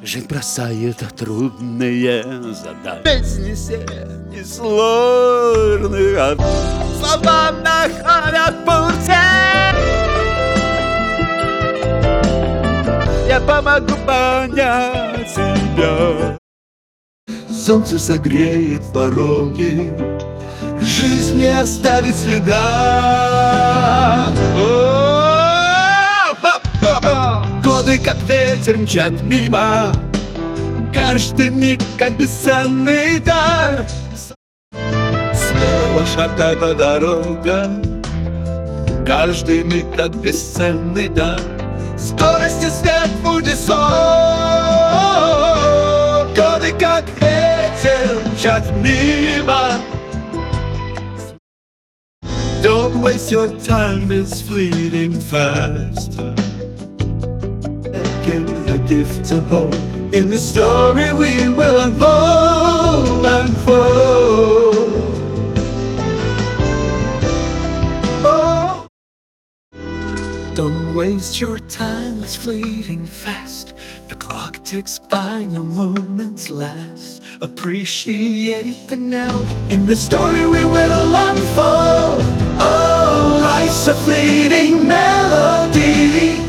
Жизнь бросает трудные задачи, без несения сложных слова находят пути. Я помогу понять себя. Солнце согреет пороги, жизнь не оставит следа. Годы, как ветер, мчат мимо, каждый миг, как бесценный дар. Снова шагай по дорогам, каждый миг, как бесценный дар. Скорость и свет в унисон, годы, как ветер, мчат мимо. Don't waste your time, it's fleeting fast. Give a gift to hope. In the story we will unfold, unfold. Oh. Don't waste your time, it's fleeting fast. The clock ticks by, no moments last. Appreciate the now. In the story we will unfold. Oh, life's a fleeting melody.